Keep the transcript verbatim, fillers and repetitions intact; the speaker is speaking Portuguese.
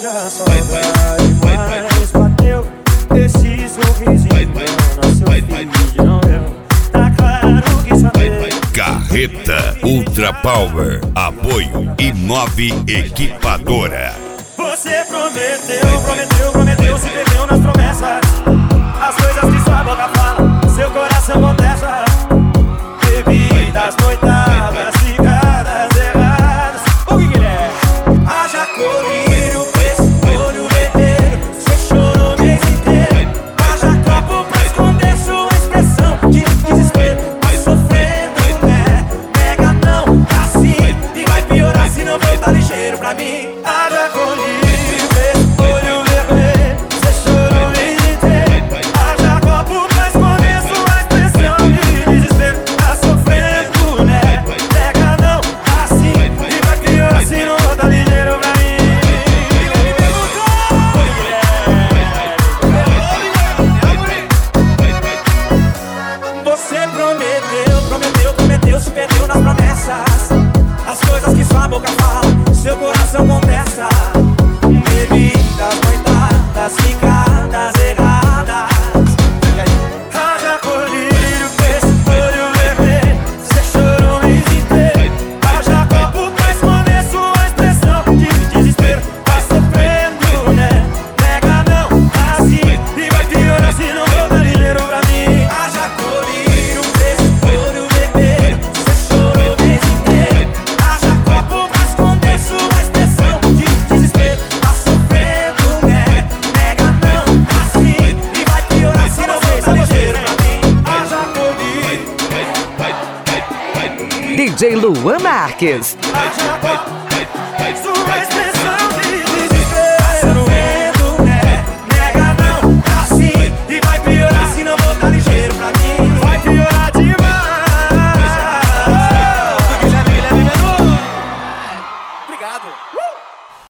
a saudade mais bateu. Esse sorrisinho nosso filho não deu. Tá claro que só tem. Carreta Ultra Power, apoio e nove equipadora. Você prometeu, prometeu, prometeu, se perdeu nas promessas. As coisas que sua boca fala, seu coração contesta. Bebidas, noitadas, cigadas erradas. O que que é? Haja colírio, preço, olho vermelho. Você chorou o mês inteiro. Haja copo pra esconder sua expressão de desespero. Vai sofrendo, né? Pega não, assim. E vai piorar se não voltar ligeiro pra mim. Haja colírio. Você prometeu, prometeu, prometeu, se perdeu nas promessas. As coisas que sua boca fala, seu coração contesta. Bebidas, noitadas, ficadas erradas. Haja colírio, preço, olho vermelho. Você chorou o mês inteiro. Haja copo pra esconder sua expressão de desespero. Vai sofrendo, né? Nega não, assim. E vai piorar se não voltar ligeiro pra mim. Haja colírio, preço, olho vermelho. Você chorou o mês inteiro. Haja copo pra esconder sua expressão de desespero. Tá sofrendo, né? Nega não, assim. E vai piorar se não voltar ligeiro pra mim. Haja colírio. D J Luan Marques. Haja copo.